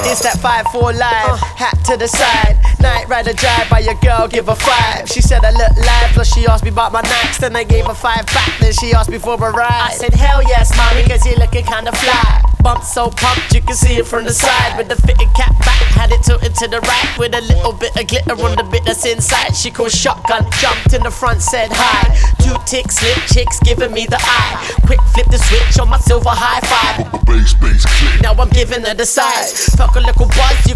It's that 5-4 live, hat to the side. Night rider drive by your girl, give her 5. She said I look live, plus she asked me about my nights. Then I gave her 5 back, then she asked me for a ride. I said hell yes, mommy, cause you're looking kinda fly. Bump so pumped, you can see it from the side. With the fitted cap back, had it tilted to the right. With a little bit of glitter on the bit that's inside. She called shotgun, jumped in the front, said hi. 2 ticks, slip chicks giving me the eye. Quick flip the switch on my silver high five. Bass, click. Now I'm giving her the size. Felt a little buzz, you